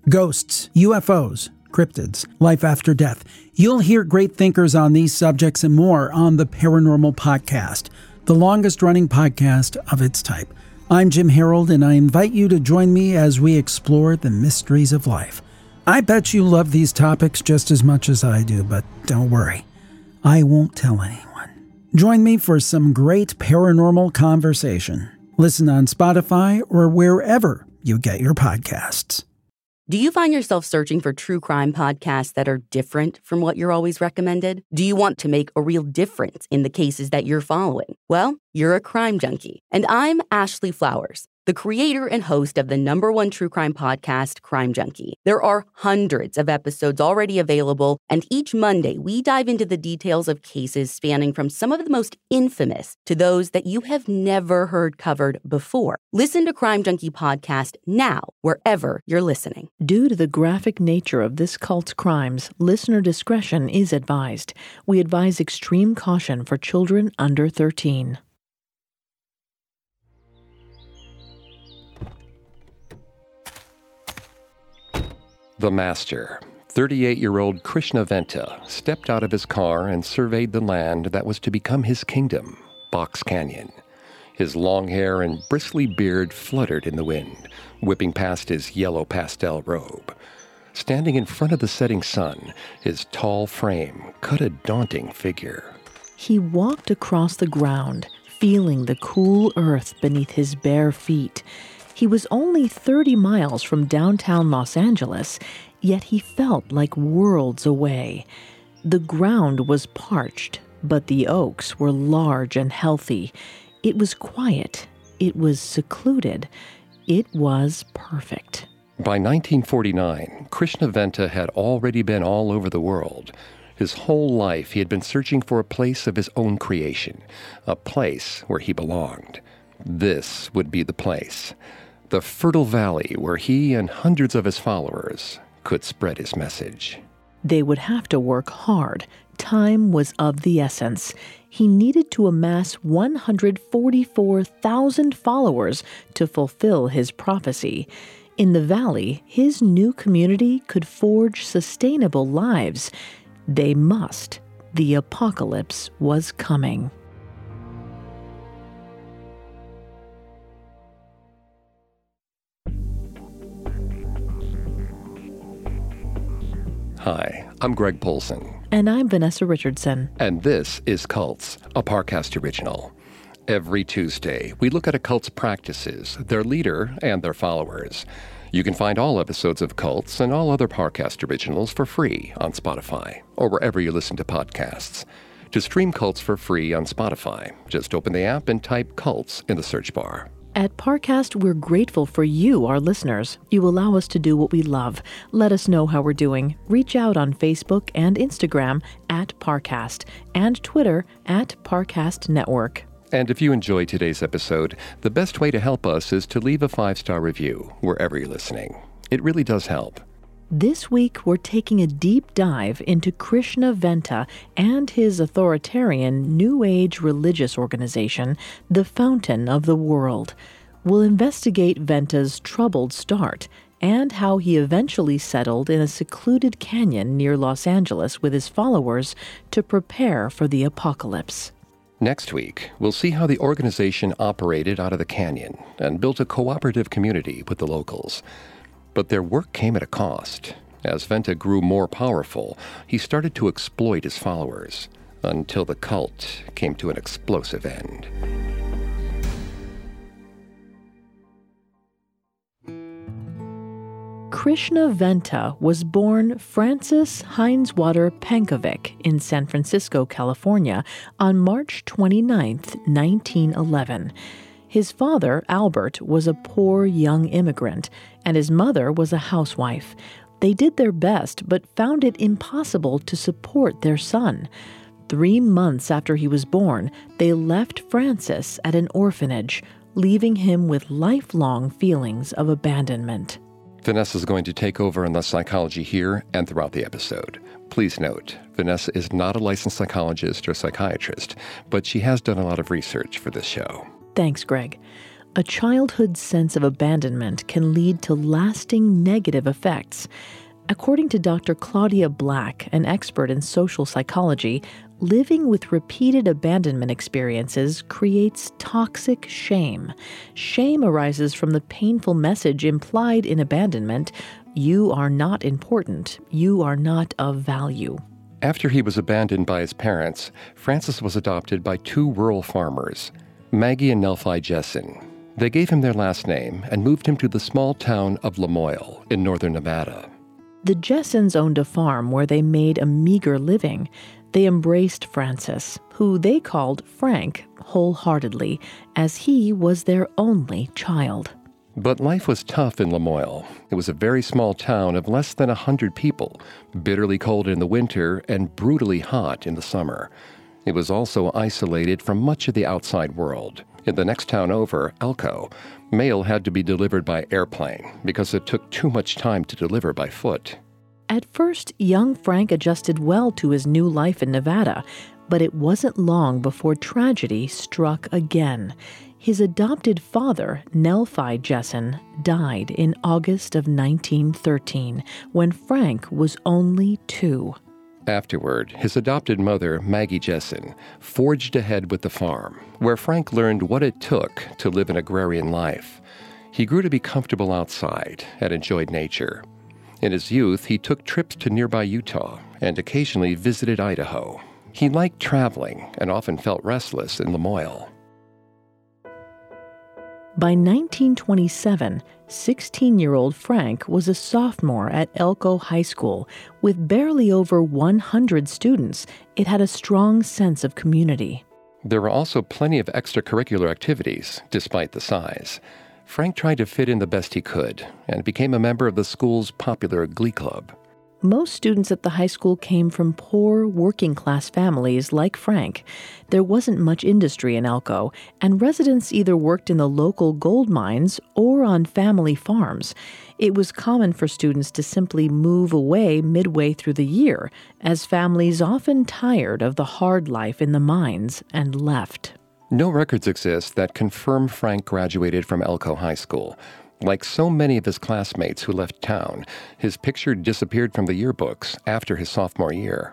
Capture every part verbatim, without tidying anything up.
Ghosts, U F Os, cryptids, life after death. You'll hear great thinkers on these subjects and more on the Paranormal Podcast, the longest-running podcast of its type. I'm Jim Harold, and I invite you to join me as we explore the mysteries of life. I bet you love these topics just as much as I do, but don't worry, I won't tell anyone. Join me for some great paranormal conversation. Listen on Spotify or wherever you get your podcasts. Do you find yourself searching for true crime podcasts that are different from what you're always recommended? Do you want to make a real difference in the cases that you're following? Well, you're a crime junkie. And I'm Ashley Flowers, the creator and host of the number one true crime podcast, Crime Junkie. There are hundreds of episodes already available, and each Monday we dive into the details of cases spanning from some of the most infamous to those that you have never heard covered before. Listen to Crime Junkie Podcast now, wherever you're listening. Due to the graphic nature of this cult's crimes, listener discretion is advised. We advise extreme caution for children under thirteen. The Master, thirty-eight-year-old Krishna Venta, stepped out of his car and surveyed the land that was to become his kingdom, Box Canyon. His long hair and bristly beard fluttered in the wind, whipping past his yellow pastel robe. Standing in front of the setting sun, his tall frame cut a daunting figure. He walked across the ground, feeling the cool earth beneath his bare feet. He was only thirty miles from downtown Los Angeles, yet he felt like worlds away. The ground was parched, but the oaks were large and healthy. It was quiet. It was secluded. It was perfect. By nineteen forty-nine, Krishna Venta had already been all over the world. His whole life he had been searching for a place of his own creation, a place where he belonged. This would be the place. The fertile valley where he and hundreds of his followers could spread his message. They would have to work hard. Time was of the essence. He needed to amass one hundred forty-four thousand followers to fulfill his prophecy. In the valley, his new community could forge sustainable lives. They must. The apocalypse was coming. Hi, I'm Greg Polson. And I'm Vanessa Richardson. And this is Cults, a Parcast original. Every Tuesday, we look at a cult's practices, their leader, and their followers. You can find all episodes of Cults and all other Parcast originals for free on Spotify or wherever you listen to podcasts. To stream Cults for free on Spotify, just open the app and type Cults in the search bar. At Parcast, we're grateful for you, our listeners. You allow us to do what we love. Let us know how we're doing. Reach out on Facebook and Instagram at Parcast and Twitter at Parcast Network. And if you enjoyed today's episode, the best way to help us is to leave a five-star review wherever you're listening. It really does help. This week, we're taking a deep dive into Krishna Venta and his authoritarian New Age religious organization, the Fountain of the World. We'll investigate Venta's troubled start and how he eventually settled in a secluded canyon near Los Angeles with his followers to prepare for the apocalypse. Next week, we'll see how the organization operated out of the canyon and built a cooperative community with the locals. But their work came at a cost. As Venta grew more powerful, he started to exploit his followers, until the cult came to an explosive end. Krishna Venta was born Francis Heinzwater Pankovic in San Francisco, California, on March twenty-ninth, nineteen eleven. His father, Albert, was a poor young immigrant, and his mother was a housewife. They did their best, but found it impossible to support their son. Three months after he was born, they left Francis at an orphanage, leaving him with lifelong feelings of abandonment. Vanessa is going to take over on the psychology here and throughout the episode. Please note, Vanessa is not a licensed psychologist or psychiatrist, but she has done a lot of research for this show. Thanks, Greg. A childhood's sense of abandonment can lead to lasting negative effects. According to Doctor Claudia Black, an expert in social psychology, living with repeated abandonment experiences creates toxic shame. Shame arises from the painful message implied in abandonment: you are not important, you are not of value. After he was abandoned by his parents, Francis was adopted by two rural farmers, Maggie and Nelphi Jessen. They gave him their last name and moved him to the small town of Lamoille in northern Nevada. The Jessens owned a farm where they made a meager living. They embraced Francis, who they called Frank, wholeheartedly, as he was their only child. But life was tough in Lamoille. It was a very small town of less than a hundred people, bitterly cold in the winter and brutally hot in the summer. It was also isolated from much of the outside world. In the next town over, Elko, mail had to be delivered by airplane because it took too much time to deliver by foot. At first, young Frank adjusted well to his new life in Nevada, but it wasn't long before tragedy struck again. His adopted father, Nelphi Jessen, died in August of nineteen thirteen, when Frank was only two. Afterward, his adopted mother, Maggie Jessen, forged ahead with the farm, where Frank learned what it took to live an agrarian life. He grew to be comfortable outside and enjoyed nature. In his youth, he took trips to nearby Utah and occasionally visited Idaho. He liked traveling and often felt restless in Lamoille. By nineteen twenty-seven, sixteen-year-old Frank was a sophomore at Elko High School. With barely over one hundred students, it had a strong sense of community. There were also plenty of extracurricular activities, despite the size. Frank tried to fit in the best he could and became a member of the school's popular glee club. Most students at the high school came from poor, working-class families like Frank. There wasn't much industry in Elko, and residents either worked in the local gold mines or on family farms. It was common for students to simply move away midway through the year, as families often tired of the hard life in the mines and left. No records exist that confirm Frank graduated from Elko High School. Like so many of his classmates who left town, his picture disappeared from the yearbooks after his sophomore year.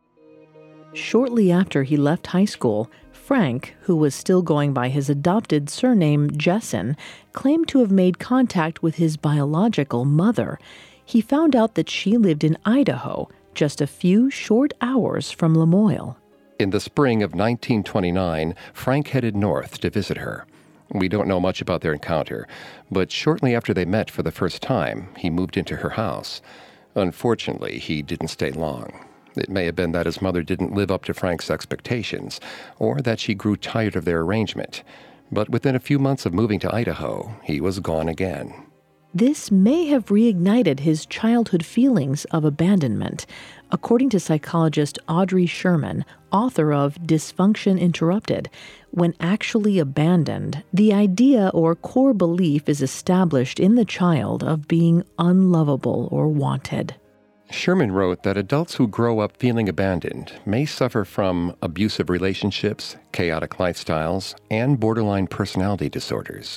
Shortly after he left high school, Frank, who was still going by his adopted surname Jessen, claimed to have made contact with his biological mother. He found out that she lived in Idaho, just a few short hours from Lamoille. In the spring of nineteen twenty-nine, Frank headed north to visit her. We don't know much about their encounter, but shortly after they met for the first time, he moved into her house. Unfortunately, he didn't stay long. It may have been that his mother didn't live up to Frank's expectations, or that she grew tired of their arrangement. But within a few months of moving to Idaho, he was gone again. This may have reignited his childhood feelings of abandonment. According to psychologist Audrey Sherman, author of Dysfunction Interrupted, when actually abandoned, the idea or core belief is established in the child of being unlovable or wanted. Sherman wrote that adults who grow up feeling abandoned may suffer from abusive relationships, chaotic lifestyles, and borderline personality disorders.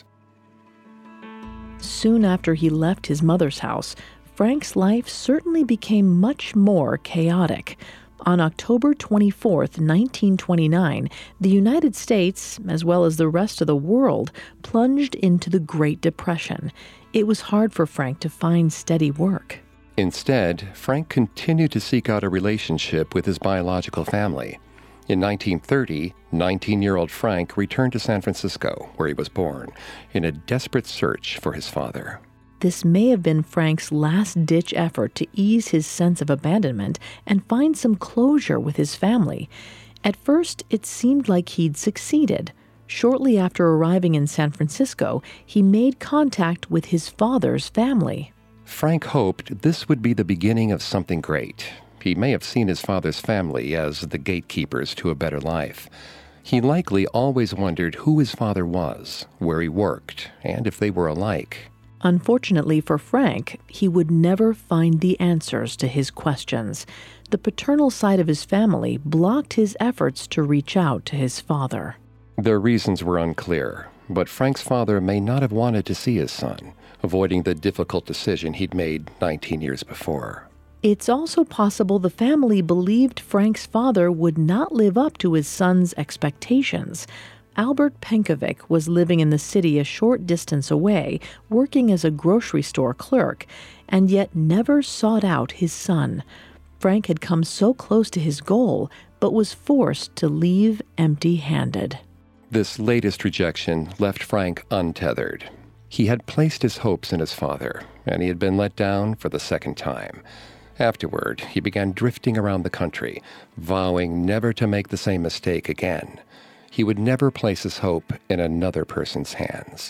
Soon after he left his mother's house, Frank's life certainly became much more chaotic. On October twenty-fourth, nineteen twenty-nine, the United States, as well as the rest of the world, plunged into the Great Depression. It was hard for Frank to find steady work. Instead, Frank continued to seek out a relationship with his biological family. In nineteen thirty, nineteen-year-old Frank returned to San Francisco, where he was born, in a desperate search for his father. This may have been Frank's last-ditch effort to ease his sense of abandonment and find some closure with his family. At first, it seemed like he'd succeeded. Shortly after arriving in San Francisco, he made contact with his father's family. Frank hoped this would be the beginning of something great. He may have seen his father's family as the gatekeepers to a better life. He likely always wondered who his father was, where he worked, and if they were alike. Unfortunately for Frank, he would never find the answers to his questions. The paternal side of his family blocked his efforts to reach out to his father. Their reasons were unclear. but Frank's father may not have wanted to see his son, avoiding the difficult decision he'd made nineteen years before. It's also possible the family believed Frank's father would not live up to his son's expectations. Albert Penkovic was living in the city a short distance away, working as a grocery store clerk, and yet never sought out his son. Frank had come so close to his goal, but was forced to leave empty-handed. This latest rejection left Frank untethered. He had placed his hopes in his father, and he had been let down for the second time. Afterward, he began drifting around the country, vowing never to make the same mistake again. He would never place his hope in another person's hands.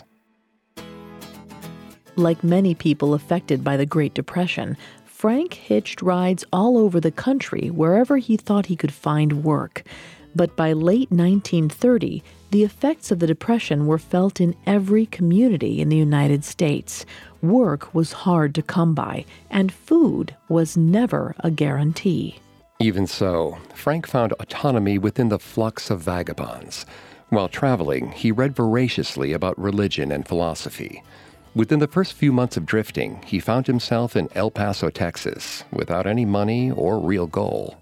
Like many people affected by the Great Depression, Frank hitched rides all over the country wherever he thought he could find work. But by late nineteen thirty, the effects of the Depression were felt in every community in the United States. Work was hard to come by, and food was never a guarantee. Even so, Frank found autonomy within the flux of vagabonds. While traveling, he read voraciously about religion and philosophy. Within the first few months of drifting, he found himself in El Paso, Texas, without any money or real goal.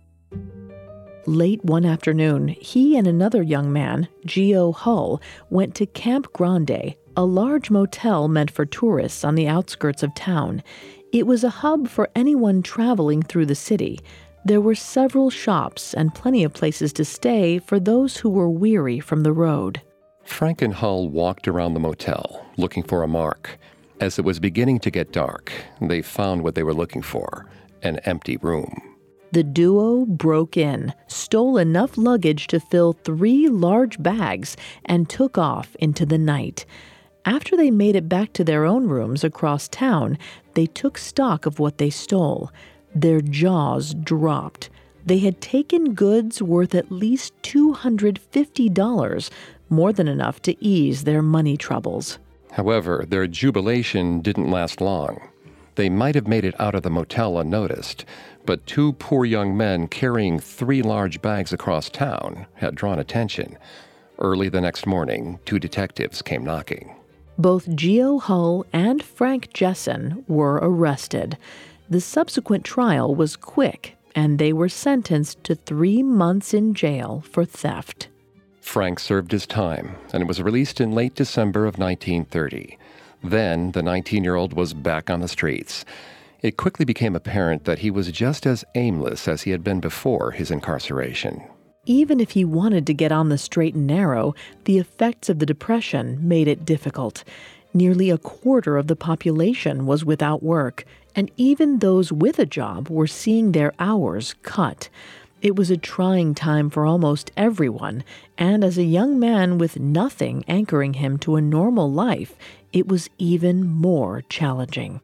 Late one afternoon, he and another young man, Geo Hull, went to Camp Grande, a large motel meant for tourists on the outskirts of town. It was a hub for anyone traveling through the city. There were several shops and plenty of places to stay for those who were weary from the road. Frank and Hull walked around the motel, looking for a mark. As it was beginning to get dark, they found what they were looking for, an empty room. The duo broke in, stole enough luggage to fill three large bags, and took off into the night. After they made it back to their own rooms across town, they took stock of what they stole. Their jaws dropped. They had taken goods worth at least two hundred fifty dollars, more than enough to ease their money troubles. However, their jubilation didn't last long. They might have made it out of the motel unnoticed, but two poor young men carrying three large bags across town had drawn attention. Early the next morning, two detectives came knocking. Both Geo Hull and Frank Jessen were arrested. The subsequent trial was quick, and they were sentenced to three months in jail for theft. Frank served his time and was released in late December of nineteen thirty. Then, the nineteen-year-old was back on the streets. It quickly became apparent that he was just as aimless as he had been before his incarceration. Even if he wanted to get on the straight and narrow, the effects of the Depression made it difficult. Nearly a quarter of the population was without work, and even those with a job were seeing their hours cut. It was a trying time for almost everyone, and as a young man with nothing anchoring him to a normal life, it was even more challenging.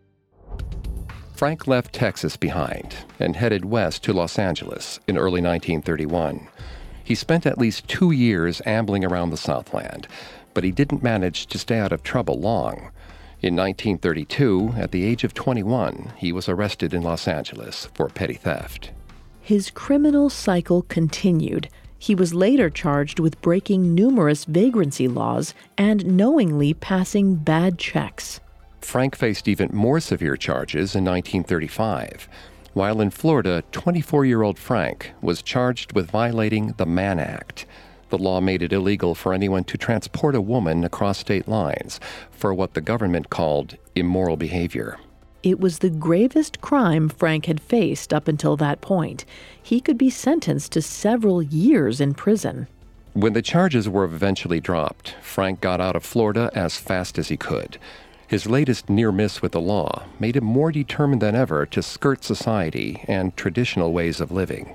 Frank left Texas behind and headed west to Los Angeles in early nineteen thirty-one. He spent at least two years ambling around the Southland, but he didn't manage to stay out of trouble long. In nineteen thirty-two, at the age of twenty-one, he was arrested in Los Angeles for petty theft. His criminal cycle continued. He was later charged with breaking numerous vagrancy laws and knowingly passing bad checks. Frank faced even more severe charges in nineteen thirty-five. While in Florida, twenty-four-year-old Frank was charged with violating the Mann Act. The law made it illegal for anyone to transport a woman across state lines for what the government called immoral behavior. It was the gravest crime Frank had faced up until that point. He could be sentenced to several years in prison. When the charges were eventually dropped, Frank got out of Florida as fast as he could. His latest near miss with the law made him more determined than ever to skirt society and traditional ways of living.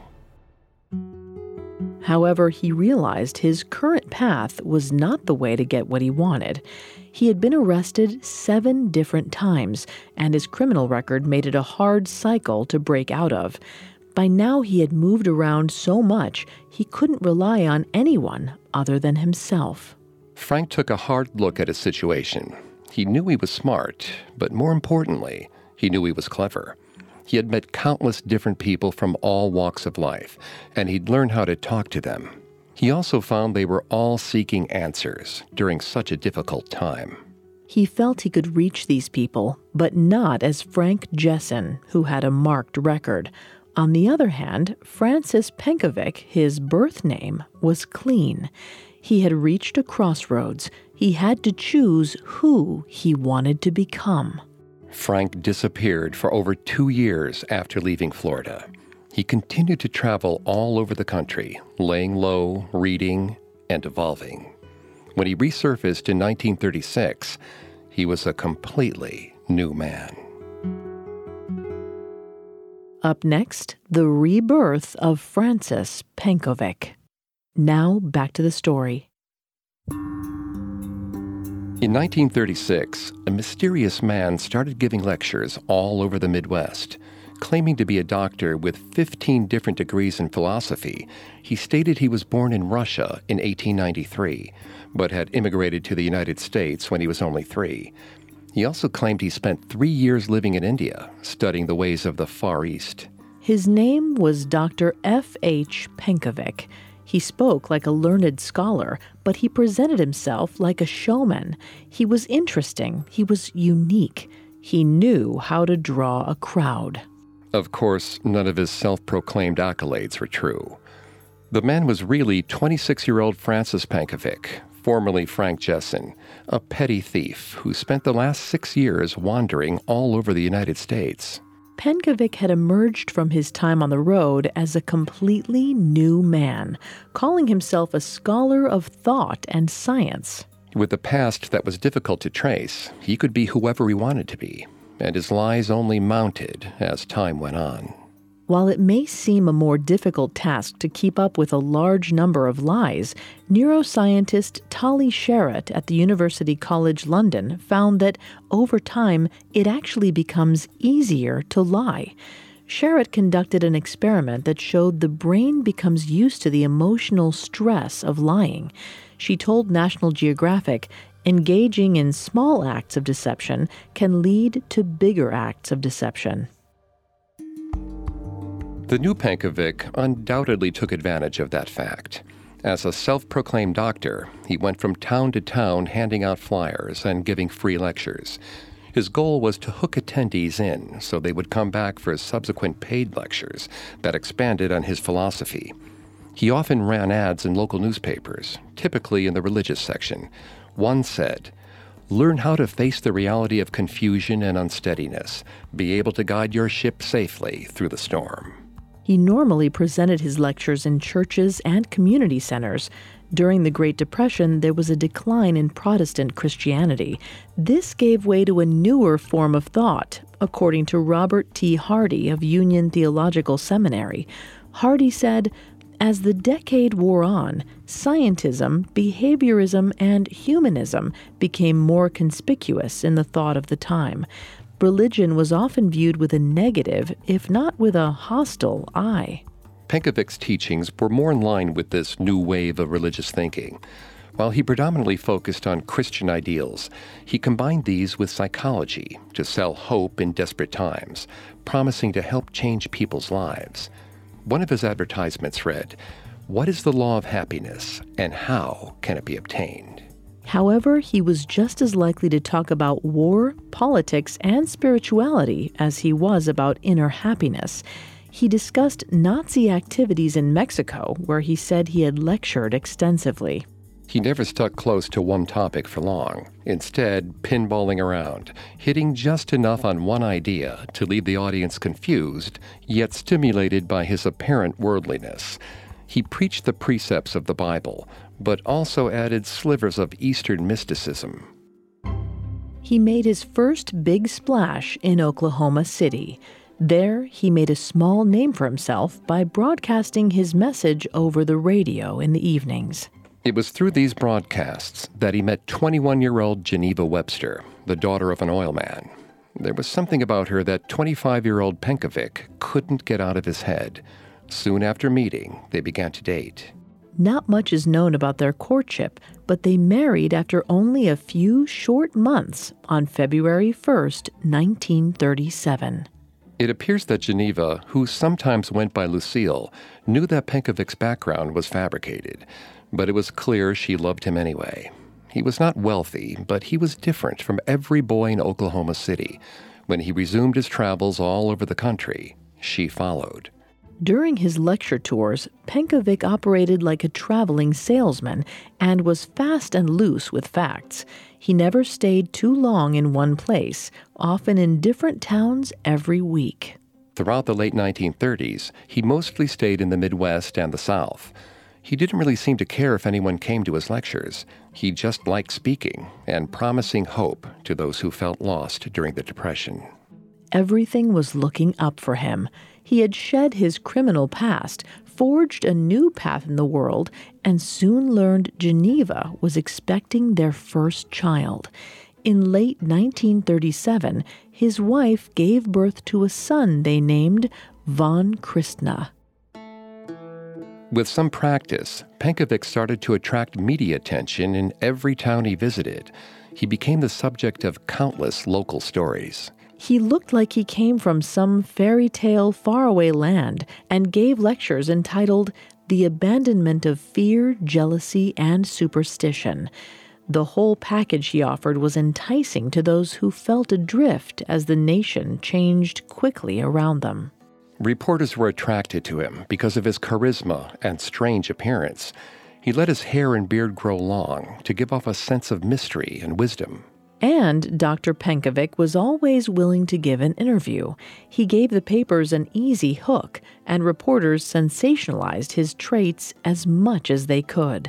However, he realized his current path was not the way to get what he wanted. He had been arrested seven different times, and his criminal record made it a hard cycle to break out of. By now, he had moved around so much, he couldn't rely on anyone other than himself. Frank took a hard look at his situation. He knew he was smart, but more importantly, he knew he was clever. He had met countless different people from all walks of life, and he'd learned how to talk to them. He also found they were all seeking answers during such a difficult time. He felt he could reach these people, but not as Frank Jessen, who had a marked record. On the other hand, Francis Penkovic, his birth name, was clean. He had reached a crossroads. He had to choose who he wanted to become. Frank disappeared for over two years after leaving Florida. He continued to travel all over the country, laying low, reading, and evolving. When he resurfaced in nineteen thirty-six, he was a completely new man. Up next, the rebirth of Francis Penkovic. Now back to the story. In nineteen thirty-six, a mysterious man started giving lectures all over the Midwest. Claiming to be a doctor with fifteen different degrees in philosophy, he stated he was born in Russia in eighteen ninety-three, but had immigrated to the United States when he was only three. He also claimed he spent three years living in India, studying the ways of the Far East. His name was Doctor F H Penkovic. He spoke like a learned scholar, but he presented himself like a showman. He was interesting. He was unique. He knew how to draw a crowd. Of course, none of his self-proclaimed accolades were true. The man was really twenty-six-year-old Francis Penkovic, formerly Frank Jessen, a petty thief who spent the last six years wandering all over the United States. Penkovic had emerged from his time on the road as a completely new man, calling himself a scholar of thought and science. With a past that was difficult to trace, he could be whoever he wanted to be, and his lies only mounted as time went on. While it may seem a more difficult task to keep up with a large number of lies, neuroscientist Tali Sharot at the University College London found that, over time, it actually becomes easier to lie. Sharot conducted an experiment that showed the brain becomes used to the emotional stress of lying. She told National Geographic, engaging in small acts of deception can lead to bigger acts of deception. The new Penkovic undoubtedly took advantage of that fact. As a self-proclaimed doctor, he went from town to town handing out flyers and giving free lectures. His goal was to hook attendees in so they would come back for subsequent paid lectures that expanded on his philosophy. He often ran ads in local newspapers, typically in the religious section. One said, "Learn how to face the reality of confusion and unsteadiness. Be able to guide your ship safely through the storm." He normally presented his lectures in churches and community centers. During the Great Depression, there was a decline in Protestant Christianity. This gave way to a newer form of thought, according to Robert T. Hardy of Union Theological Seminary. Hardy said, "As the decade wore on, scientism, behaviorism, and humanism became more conspicuous in the thought of the time. Religion was often viewed with a negative, if not with a hostile, eye." Penkovic's teachings were more in line with this new wave of religious thinking. While he predominantly focused on Christian ideals, he combined these with psychology to sell hope in desperate times, promising to help change people's lives. One of his advertisements read, "What is the law of happiness, and how can it be obtained?" However, he was just as likely to talk about war, politics, and spirituality as he was about inner happiness. He discussed Nazi activities in Mexico, where he said he had lectured extensively. He never stuck close to one topic for long, instead pinballing around, hitting just enough on one idea to leave the audience confused, yet stimulated by his apparent worldliness. He preached the precepts of the Bible, but also added slivers of Eastern mysticism. He made his first big splash in Oklahoma City. There, he made a small name for himself by broadcasting his message over the radio in the evenings. It was through these broadcasts that he met twenty-one-year-old Geneva Webster, the daughter of an oil man. There was something about her that twenty-five-year-old Penkovic couldn't get out of his head. Soon after meeting, they began to date. Not much is known about their courtship, but they married after only a few short months on February first, nineteen thirty-seven. It appears that Geneva, who sometimes went by Lucille, knew that Penkovic's background was fabricated, but it was clear she loved him anyway. He was not wealthy, but he was different from every boy in Oklahoma City. When he resumed his travels all over the country, she followed. During his lecture tours, Penkovic operated like a traveling salesman and was fast and loose with facts. He never stayed too long in one place, often in different towns every week. Throughout the late nineteen thirties, he mostly stayed in the Midwest and the South. He didn't really seem to care if anyone came to his lectures. He just liked speaking and promising hope to those who felt lost during the Depression. Everything was looking up for him. He had shed his criminal past, forged a new path in the world, and soon learned Geneva was expecting their first child. In late nineteen thirty-seven, his wife gave birth to a son they named Von Christna. With some practice, Penkovic started to attract media attention in every town he visited. He became the subject of countless local stories. He looked like he came from some fairy tale faraway land and gave lectures entitled The Abandonment of Fear, Jealousy, and Superstition. The whole package he offered was enticing to those who felt adrift as the nation changed quickly around them. Reporters were attracted to him because of his charisma and strange appearance. He let his hair and beard grow long to give off a sense of mystery and wisdom. And Doctor Penkovic was always willing to give an interview. He gave the papers an easy hook, and reporters sensationalized his traits as much as they could.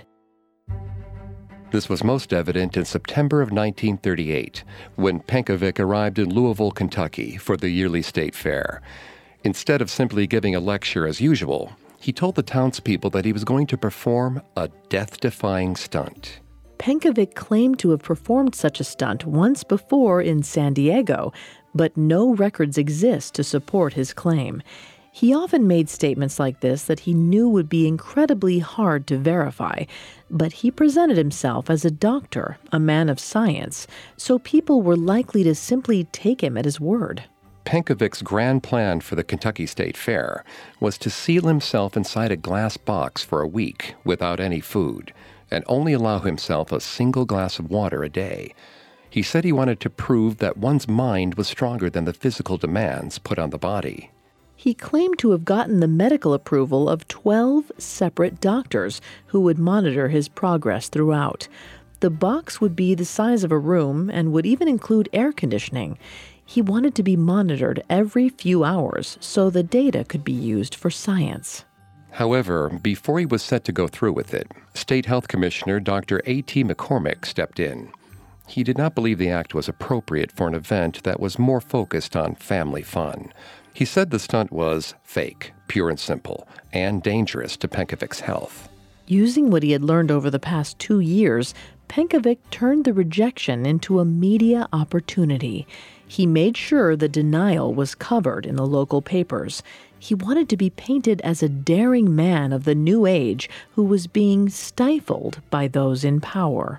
This was most evident in September of nineteen thirty-eight, when Penkovic arrived in Louisville, Kentucky for the yearly state fair. Instead of simply giving a lecture as usual, he told the townspeople that he was going to perform a death-defying stunt. Penkovic claimed to have performed such a stunt once before in San Diego, but no records exist to support his claim. He often made statements like this that he knew would be incredibly hard to verify, but he presented himself as a doctor, a man of science, so people were likely to simply take him at his word. Penkovic's grand plan for the Kentucky State Fair was to seal himself inside a glass box for a week without any food, and only allow himself a single glass of water a day. He said he wanted to prove that one's mind was stronger than the physical demands put on the body. He claimed to have gotten the medical approval of twelve separate doctors who would monitor his progress throughout. The box would be the size of a room and would even include air conditioning. He wanted to be monitored every few hours so the data could be used for science. However, before he was set to go through with it, State Health Commissioner Doctor A T McCormick stepped in. He did not believe the act was appropriate for an event that was more focused on family fun. He said the stunt was fake, pure and simple, and dangerous to Penkovic's health. Using what he had learned over the past two years, Penkovic turned the rejection into a media opportunity. He made sure the denial was covered in the local papers. He wanted to be painted as a daring man of the new age who was being stifled by those in power.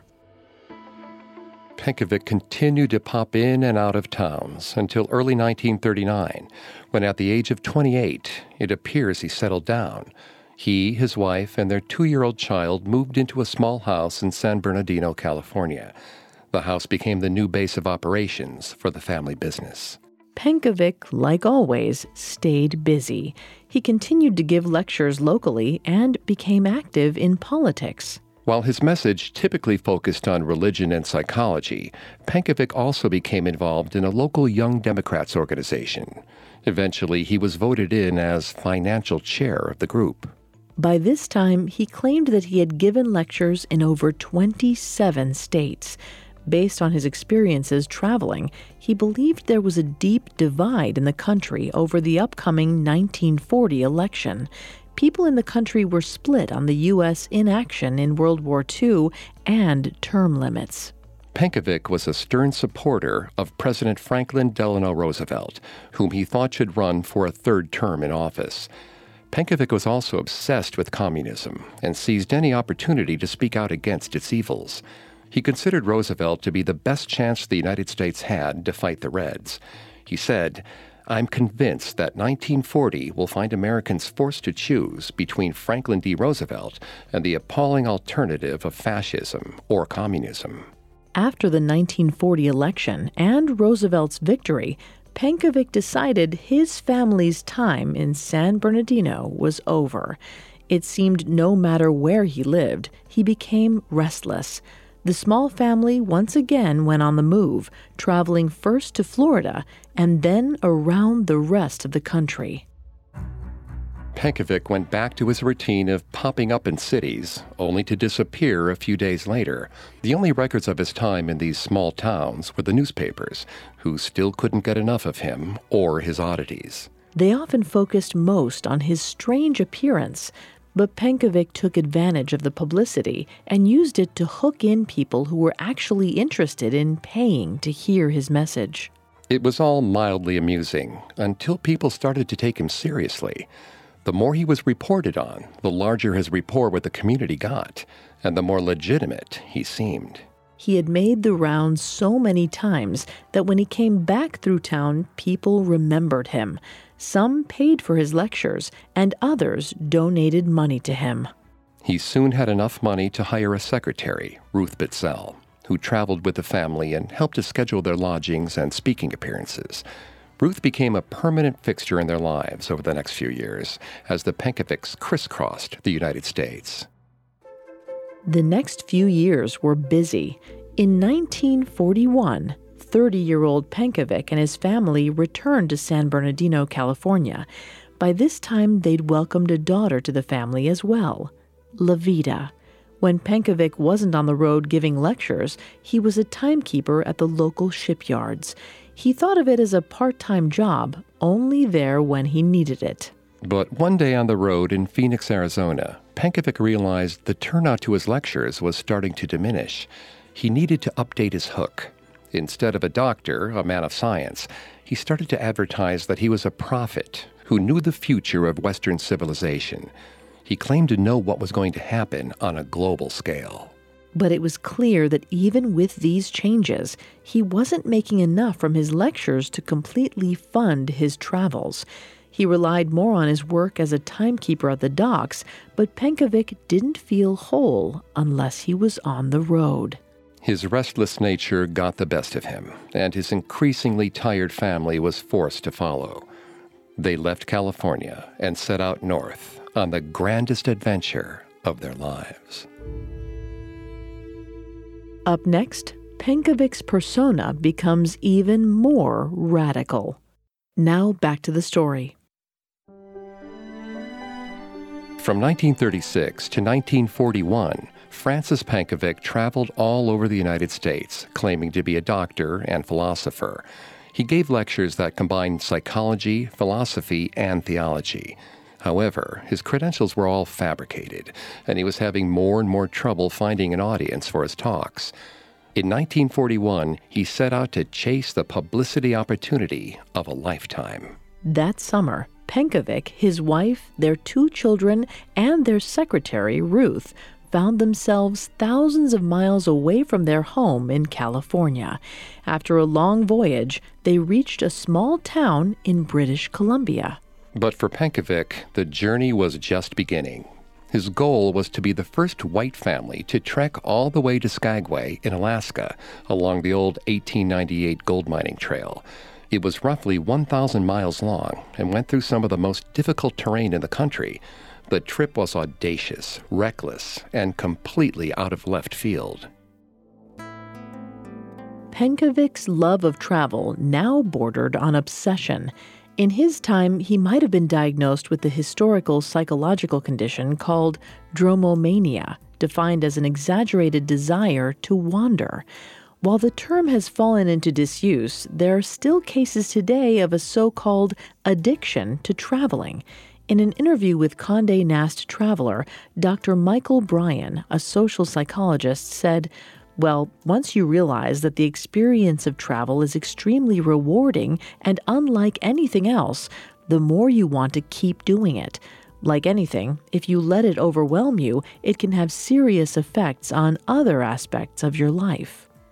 Penkovic continued to pop in and out of towns until early nineteen thirty-nine, when at the age of twenty-eight, it appears he settled down. He, his wife, and their two-year-old child moved into a small house in San Bernardino, California. The house became the new base of operations for the family business. Penkovic, like always, stayed busy. He continued to give lectures locally and became active in politics. While his message typically focused on religion and psychology, Penkovic also became involved in a local Young Democrats organization. Eventually, he was voted in as financial chair of the group. By this time, he claimed that he had given lectures in over twenty-seven states. Based on his experiences traveling, he believed there was a deep divide in the country over the upcoming nineteen forty election. People in the country were split on the U S inaction in World War Two and term limits. Penkovic was a stern supporter of President Franklin Delano Roosevelt, whom he thought should run for a third term in office. Penkovic was also obsessed with communism and seized any opportunity to speak out against its evils. He considered Roosevelt to be the best chance the United States had to fight the Reds. He said, I'm convinced that nineteen forty will find Americans forced to choose between Franklin D. Roosevelt and the appalling alternative of fascism or communism. After the nineteen forty election and Roosevelt's victory, Penkovic decided his family's time in San Bernardino was over. It seemed no matter where he lived, he became restless. The small family once again went on the move, traveling first to Florida and then around the rest of the country. Penkovic went back to his routine of popping up in cities, only to disappear a few days later. The only records of his time in these small towns were the newspapers, who still couldn't get enough of him or his oddities. They often focused most on his strange appearance, but Penkovic took advantage of the publicity and used it to hook in people who were actually interested in paying to hear his message. It was all mildly amusing until people started to take him seriously. The more he was reported on, the larger his rapport with the community got, and the more legitimate he seemed. He had made the rounds so many times that when he came back through town, people remembered him. Some paid for his lectures, and others donated money to him. He soon had enough money to hire a secretary, Ruth Bitzel, who traveled with the family and helped to schedule their lodgings and speaking appearances. Ruth became a permanent fixture in their lives over the next few years as the Penkovics crisscrossed the United States. The next few years were busy. In nineteen forty-one, thirty-year-old Penkovic and his family returned to San Bernardino, California. By this time, they'd welcomed a daughter to the family as well, Levita. When Penkovic wasn't on the road giving lectures, he was a timekeeper at the local shipyards. He thought of it as a part-time job, only there when he needed it. But one day on the road in Phoenix, Arizona, Penkovic realized the turnout to his lectures was starting to diminish. He needed to update his hook. Instead of a doctor, a man of science, he started to advertise that he was a prophet who knew the future of Western civilization. He claimed to know what was going to happen on a global scale. But it was clear that even with these changes, he wasn't making enough from his lectures to completely fund his travels. He relied more on his work as a timekeeper at the docks, but Penkovic didn't feel whole unless he was on the road. His restless nature got the best of him, and his increasingly tired family was forced to follow. They left California and set out north on the grandest adventure of their lives. Up next, Penkovic's persona becomes even more radical. Now back to the story. From nineteen thirty-six to nineteen forty-one, Francis Penkovic traveled all over the United States, claiming to be a doctor and philosopher. He gave lectures that combined psychology, philosophy, and theology. However, his credentials were all fabricated, and he was having more and more trouble finding an audience for his talks. In nineteen forty-one, he set out to chase the publicity opportunity of a lifetime. That summer, Penkovic, his wife, their two children, and their secretary, Ruth, found themselves thousands of miles away from their home in California. After a long voyage, they reached a small town in British Columbia. But for Penkovic, the journey was just beginning. His goal was to be the first white family to trek all the way to Skagway in Alaska along the old eighteen ninety-eight gold mining trail. It was roughly one thousand miles long and went through some of the most difficult terrain in the country. The trip was audacious, reckless, and completely out of left field. Penkovic's love of travel now bordered on obsession. In his time, he might have been diagnosed with the historical psychological condition called dromomania, defined as an exaggerated desire to wander. While the term has fallen into disuse, there are still cases today of a so-called addiction to traveling. In an interview with Condé Nast Traveler, Doctor Michael Bryan, a social psychologist, said, "Well, once you realize that the experience of travel is extremely rewarding and unlike anything else, the more you want to keep doing it. Like anything, if you let it overwhelm you, it can have serious effects on other aspects of your life."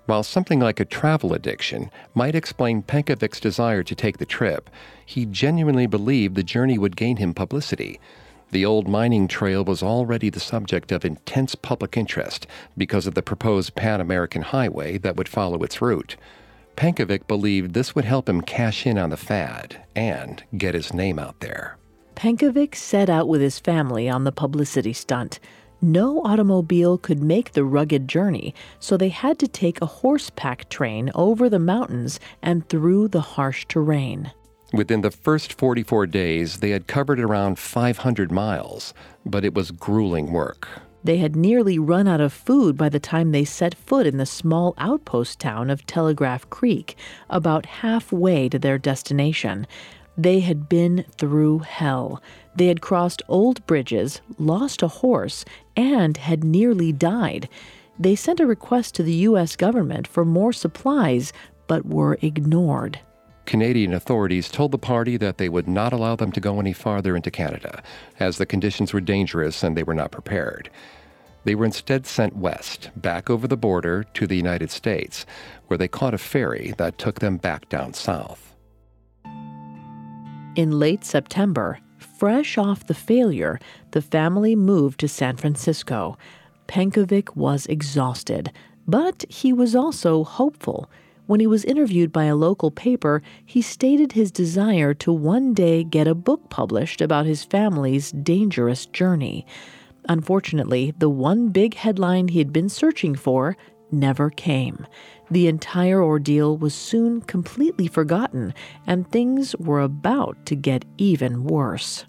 While something like a travel addiction might explain Penkowic's desire to take the trip, he genuinely believed the journey would gain him publicity. The old mining trail was already the subject of intense public interest because of the proposed Pan-American Highway that would follow its route. Penkovic believed this would help him cash in on the fad and get his name out there. Penkovic set out with his family on the publicity stunt. No automobile could make the rugged journey, so they had to take a horse-pack train over the mountains and through the harsh terrain. Within the first forty-four days, they had covered around five hundred miles, but it was grueling work. They had nearly run out of food by the time they set foot in the small outpost town of Telegraph Creek, about halfway to their destination. They had been through hell. They had crossed old bridges, lost a horse, and had nearly died. They sent a request to the U S government for more supplies, but were ignored. Canadian authorities told the party that they would not allow them to go any farther into Canada, as the conditions were dangerous and they were not prepared. They were instead sent west, back over the border to the United States, where they caught a ferry that took them back down south. In late September, fresh off the failure, the family moved to San Francisco. Penkovic was exhausted, but he was also hopeful. When he was interviewed by a local paper, he stated his desire to one day get a book published about his family's dangerous journey. Unfortunately, the one big headline he had been searching for never came. The entire ordeal was soon completely forgotten, and things were about to get even worse.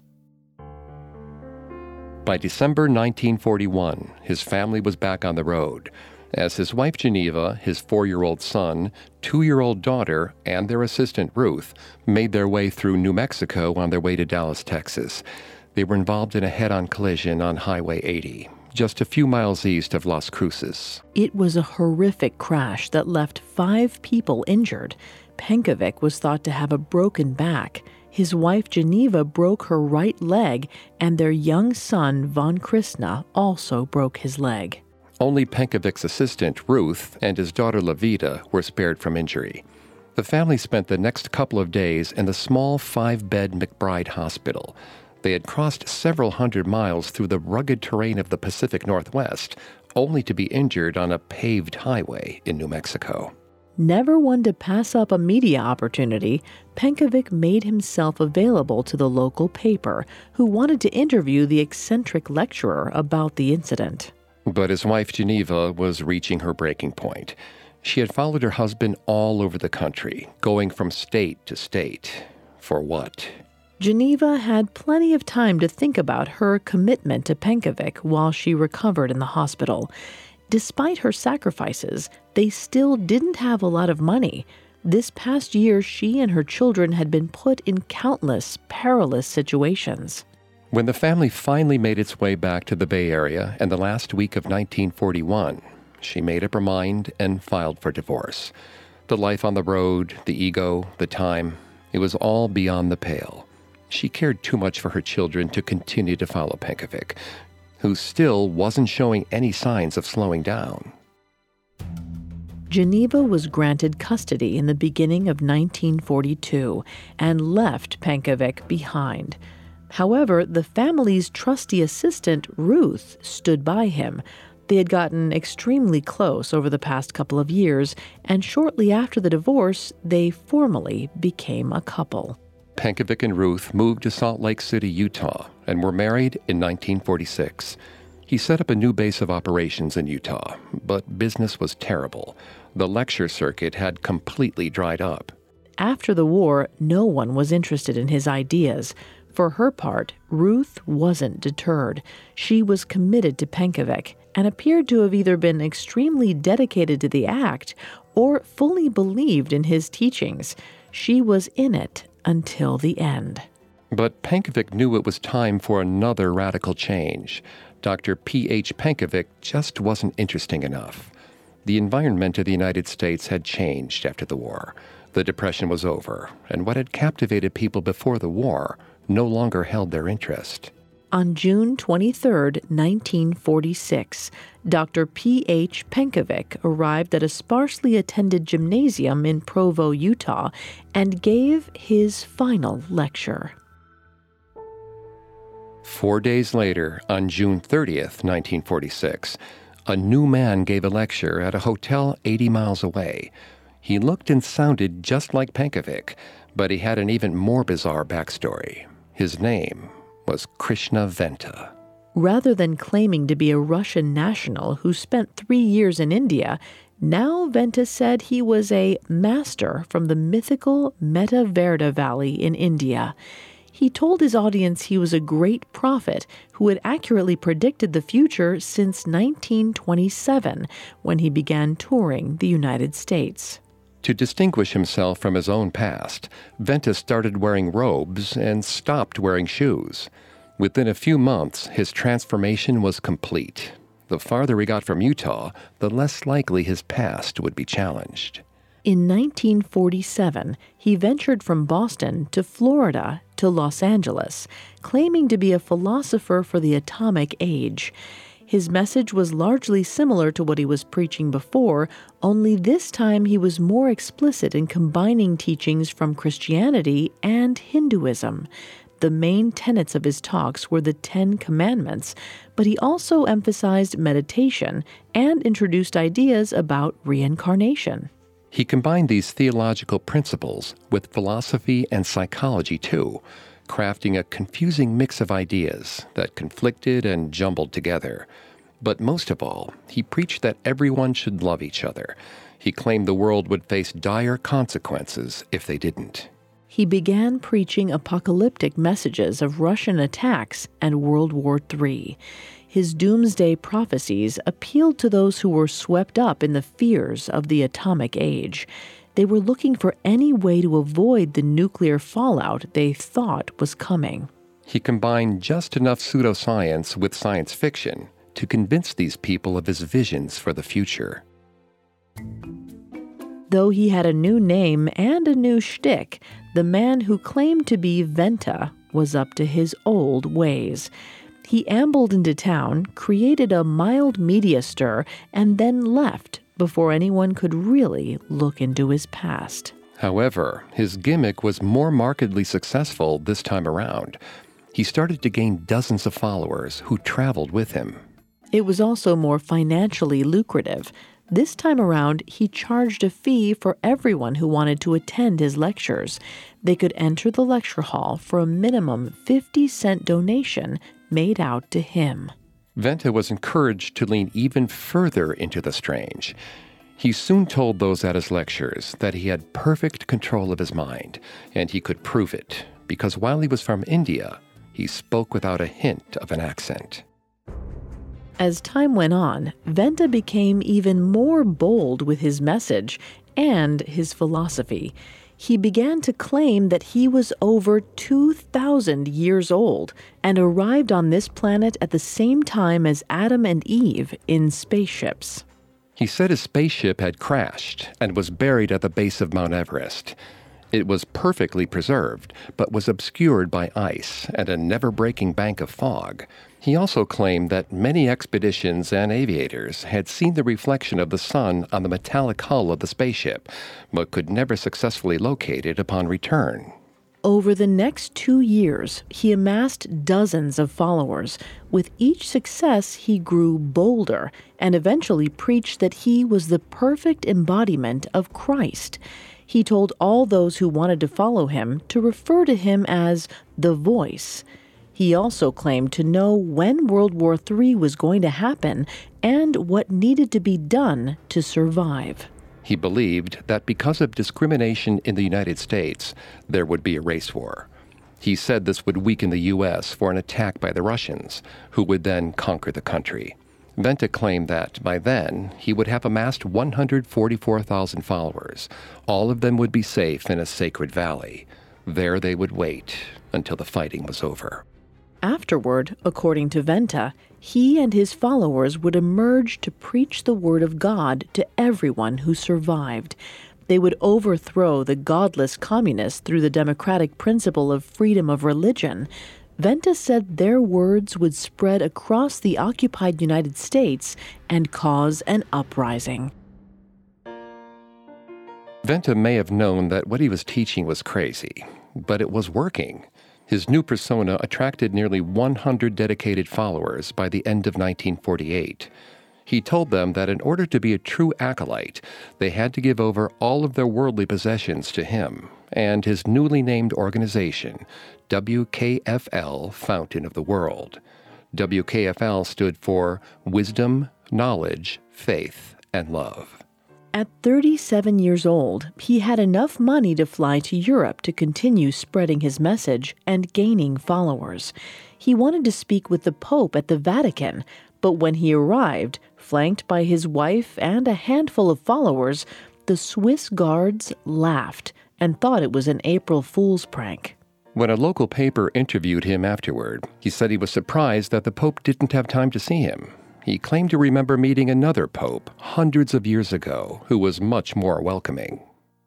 By December nineteen forty-one, his family was back on the road, as his wife Geneva, his four-year-old son, two-year-old daughter, and their assistant Ruth made their way through New Mexico on their way to Dallas, Texas. They were involved in a head-on collision on Highway eighty, just a few miles east of Las Cruces. It was a horrific crash that left five people injured. Penkovic was thought to have a broken back. His wife Geneva broke her right leg, and their young son Von Krishna also broke his leg. Only Penkovic's assistant, Ruth, and his daughter Levita were spared from injury. The family spent the next couple of days in the small five-bed McBride Hospital. They had crossed several hundred miles through the rugged terrain of the Pacific Northwest, only to be injured on a paved highway in New Mexico. Never one to pass up a media opportunity, Penkovic made himself available to the local paper, who wanted to interview the eccentric lecturer about the incident. But his wife Geneva was reaching her breaking point. She had followed her husband all over the country, going from state to state. For what? Geneva had plenty of time to think about her commitment to Penkovic while she recovered in the hospital. Despite her sacrifices, they still didn't have a lot of money. This past year, she and her children had been put in countless perilous situations. When the family finally made its way back to the Bay Area in the last week of nineteen forty-one, she made up her mind and filed for divorce. The life on the road, the ego, the time, it was all beyond the pale. She cared too much for her children to continue to follow Penkovic, who still wasn't showing any signs of slowing down. Geneva was granted custody in the beginning of nineteen forty-two and left Penkovic behind. However, the family's trusty assistant, Ruth, stood by him. They had gotten extremely close over the past couple of years, and shortly after the divorce, they formally became a couple. Penkovic and Ruth moved to Salt Lake City, Utah, and were married in nineteen forty-six. He set up a new base of operations in Utah, but business was terrible. The lecture circuit had completely dried up. After the war, no one was interested in his ideas. For her part, Ruth wasn't deterred. She was committed to Penkovic and appeared to have either been extremely dedicated to the act or fully believed in his teachings. She was in it until the end. But Penkovic knew it was time for another radical change. Doctor P H Penkovic just wasn't interesting enough. The environment of the United States had changed after the war. The Depression was over, and what had captivated people before the war no longer held their interest. On June twenty-third, nineteen forty-six, Doctor P H Penkovic arrived at a sparsely attended gymnasium in Provo, Utah, and gave his final lecture. Four days later, on June thirtieth, nineteen forty-six, a new man gave a lecture at a hotel eighty miles away. He looked and sounded just like Penkovic, but he had an even more bizarre backstory. His name was Krishna Venta. Rather than claiming to be a Russian national who spent three years in India, now Venta said he was a master from the mythical Meta Verda Valley in India. He told his audience he was a great prophet who had accurately predicted the future since nineteen twenty-seven, when he began touring the United States. To distinguish himself from his own past, Venta started wearing robes and stopped wearing shoes. Within a few months, his transformation was complete. The farther he got from Utah, the less likely his past would be challenged. In nineteen forty-seven, he ventured from Boston to Florida to Los Angeles, claiming to be a philosopher for the atomic age. His message was largely similar to what he was preaching before, only this time he was more explicit in combining teachings from Christianity and Hinduism. The main tenets of his talks were the Ten Commandments, but he also emphasized meditation and introduced ideas about reincarnation. He combined these theological principles with philosophy and psychology too, crafting a confusing mix of ideas that conflicted and jumbled together. But most of all, he preached that everyone should love each other. He claimed the world would face dire consequences if they didn't. He began preaching apocalyptic messages of Russian attacks and World War Three. His doomsday prophecies appealed to those who were swept up in the fears of the atomic age. They were looking for any way to avoid the nuclear fallout they thought was coming. He combined just enough pseudoscience with science fiction to convince these people of his visions for the future. Though he had a new name and a new shtick, the man who claimed to be Venta was up to his old ways. He ambled into town, created a mild media stir, and then left before anyone could really look into his past. However, his gimmick was more markedly successful this time around. He started to gain dozens of followers who traveled with him. It was also more financially lucrative. This time around, he charged a fee for everyone who wanted to attend his lectures. They could enter the lecture hall for a minimum fifty cent donation made out to him. Venta was encouraged to lean even further into the strange. He soon told those at his lectures that he had perfect control of his mind, and he could prove it, because while he was from India, he spoke without a hint of an accent. As time went on, Venta became even more bold with his message and his philosophy. He began to claim that he was over two thousand years old and arrived on this planet at the same time as Adam and Eve in spaceships. He said his spaceship had crashed and was buried at the base of Mount Everest. It was perfectly preserved, but was obscured by ice and a never-breaking bank of fog. He also claimed that many expeditions and aviators had seen the reflection of the sun on the metallic hull of the spaceship, but could never successfully locate it upon return. Over the next two years, he amassed dozens of followers. With each success, he grew bolder and eventually preached that he was the perfect embodiment of Christ. He told all those who wanted to follow him to refer to him as the Voice. He also claimed to know when World War Three was going to happen and what needed to be done to survive. He believed that because of discrimination in the United States, there would be a race war. He said this would weaken the U S for an attack by the Russians, who would then conquer the country. Venta claimed that, by then, he would have amassed one hundred forty-four thousand followers. All of them would be safe in a sacred valley. There they would wait until the fighting was over. Afterward, according to Venta, he and his followers would emerge to preach the word of God to everyone who survived. They would overthrow the godless communists through the democratic principle of freedom of religion. Venta said their words would spread across the occupied United States and cause an uprising. Venta may have known that what he was teaching was crazy, but it was working. His new persona attracted nearly one hundred dedicated followers by the end of nineteen forty-eight. He told them that in order to be a true acolyte, they had to give over all of their worldly possessions to him and his newly named organization, W K F L Fountain of the World. W K F L stood for Wisdom, Knowledge, Faith, and Love. At thirty-seven years old, he had enough money to fly to Europe to continue spreading his message and gaining followers. He wanted to speak with the Pope at the Vatican, but when he arrived, flanked by his wife and a handful of followers, the Swiss guards laughed and thought it was an April Fool's prank. When a local paper interviewed him afterward, he said he was surprised that the Pope didn't have time to see him. He claimed to remember meeting another pope hundreds of years ago who was much more welcoming.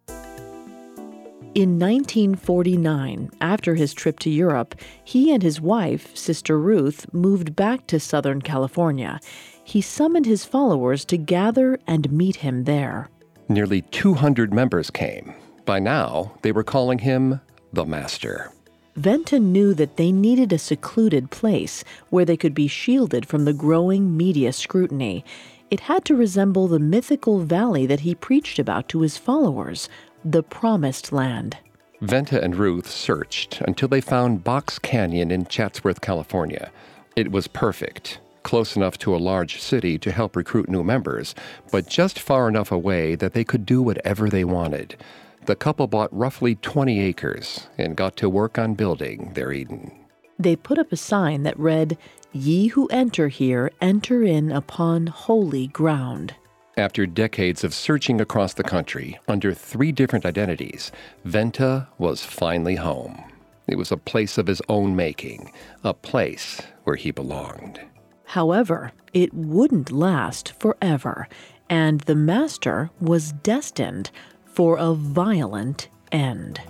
In nineteen forty-nine, after his trip to Europe, he and his wife, Sister Ruth, moved back to Southern California. He summoned his followers to gather and meet him there. Nearly two hundred members came. By now, they were calling him the Master. Venta knew that they needed a secluded place where they could be shielded from the growing media scrutiny. It had to resemble the mythical valley that he preached about to his followers, the Promised Land. Venta and Ruth searched until they found Box Canyon in Chatsworth, California. It was perfect, close enough to a large city to help recruit new members, but just far enough away that they could do whatever they wanted. The couple bought roughly twenty acres and got to work on building their Eden. They put up a sign that read, "Ye who enter here, enter in upon holy ground." After decades of searching across the country under three different identities, Venta was finally home. It was a place of his own making, a place where he belonged. However, it wouldn't last forever, and the Master was destined for a violent end.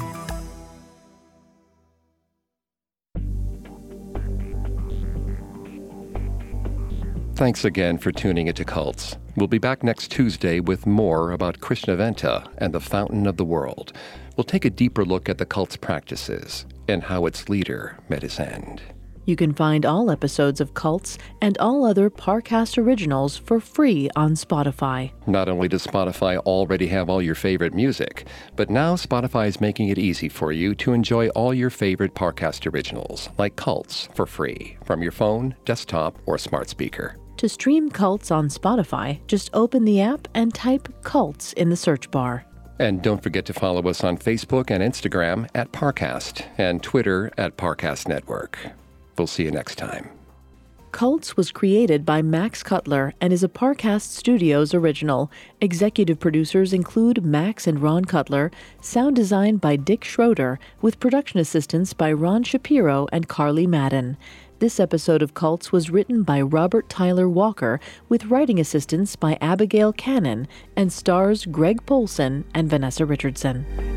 Thanks again for tuning into Cults. We'll be back next Tuesday with more about Krishna Venta and the Fountain of the World. We'll take a deeper look at the cult's practices and how its leader met his end. You can find all episodes of Cults and all other Parcast originals for free on Spotify. Not only does Spotify already have all your favorite music, but now Spotify is making it easy for you to enjoy all your favorite Parcast originals, like Cults, for free, from your phone, desktop, or smart speaker. To stream Cults on Spotify, just open the app and type Cults in the search bar. And don't forget to follow us on Facebook and Instagram at Parcast and Twitter at Parcast Network. We'll see you next time. Cults was created by Max Cutler and is a Parcast Studios original. Executive producers include Max and Ron Cutler, sound design by Dick Schroeder, with production assistance by Ron Shapiro and Carly Madden. This episode of Cults was written by Robert Tyler Walker, with writing assistance by Abigail Cannon, and stars Greg Polson and Vanessa Richardson.